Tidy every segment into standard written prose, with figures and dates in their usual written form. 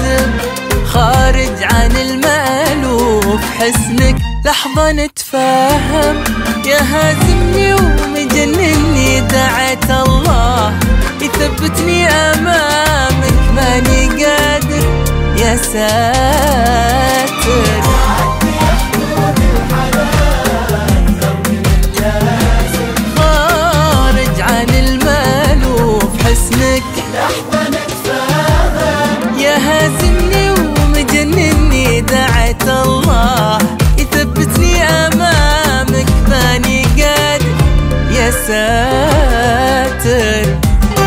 لازم، خارج عن المألوف حسنك لحظة نتفاهم. يا هازمني ومجنني دعيت الله يثبتني أمامك، ماني قادر يا ساتر. خارج عن المألوف حسنك لحظة نتفاهم. يا هازمني ومجنني دعيت الله يثبتني أمامك، ماني قادر يا ساتر.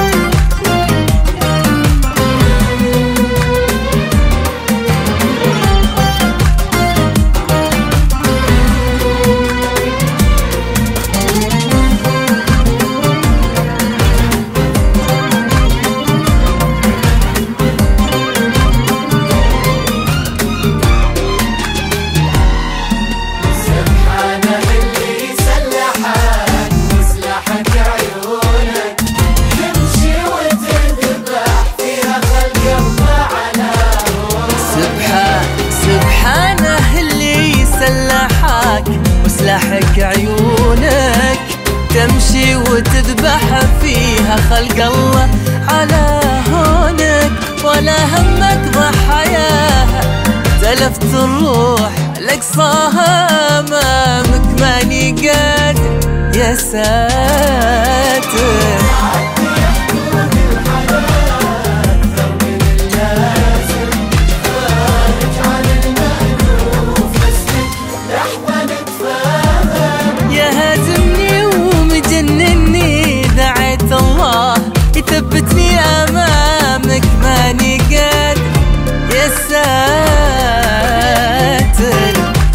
وسلاحك عيونك تمشي وتذبح فيها خلق الله على هونك، ولا همك ضحاياها تلفت الروح لقصاها أمامك، ماني قادر يا ساتر. يثبتني أمامك، ماني قادر يا ساتر.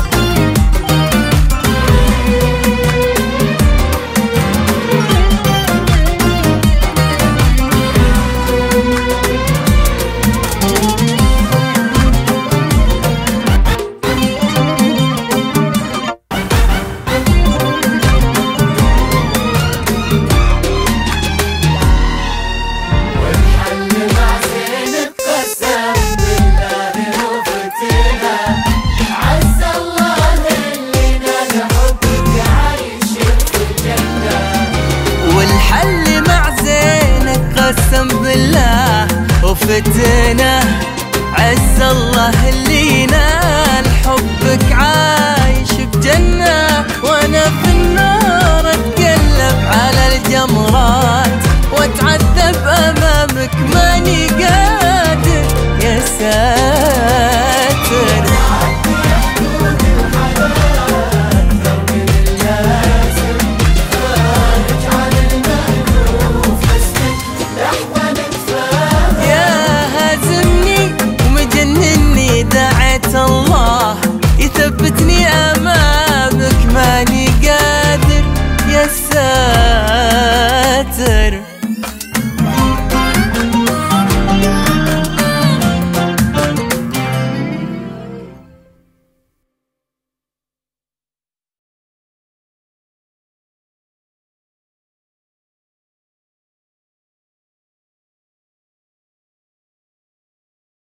والحل مع زينك قسم بالله وفتنه، عز الله اللي